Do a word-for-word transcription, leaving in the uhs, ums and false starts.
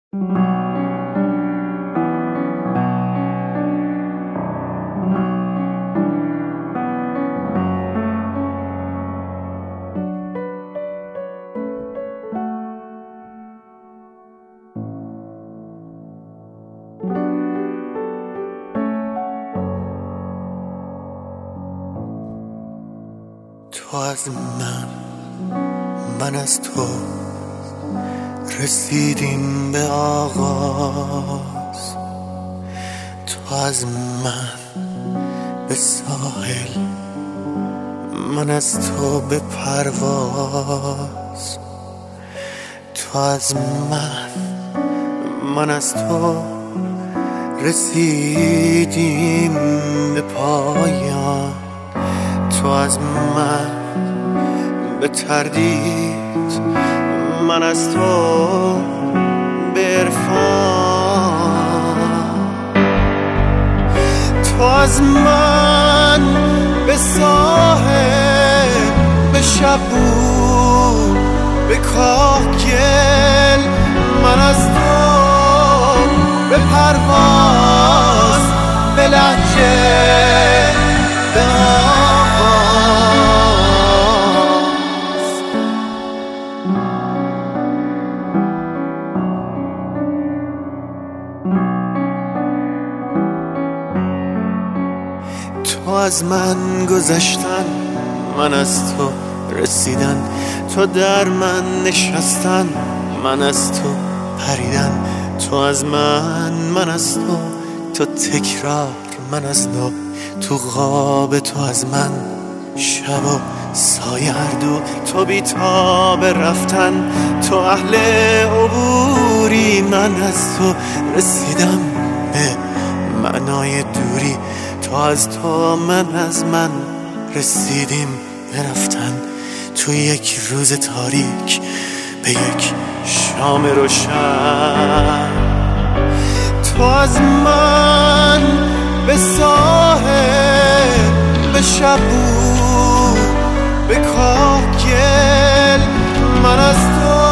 تو از من، من از تو رسیدیم به آغاز. تو از من به ساحل، من از تو به پرواز. تو از من، من از تو رسیدیم به پایان. تو از من به تردید، من از تو به عرفان. تو از من به ساحل، به شبو، به کاهگل. من از تو به پرواز، به لهجه، به تو از من گذشتن، من از تو رسیدن. تو در من نشستن، من از تو پریدن. تو از من، من از تو، تو تکرار، من از نو. تو خواب تو از من، شب و سایه هر دو. تو بی‌تاب رفتن، تو اهل عبوری. من از تو رسیدم به معنای دوری. تو از تو، من از من رسیدیم به رفتن. تو یک روز تاریک، به یک شام روشن. تو از من به ساحل، به شبو، به کاهگل. من از تو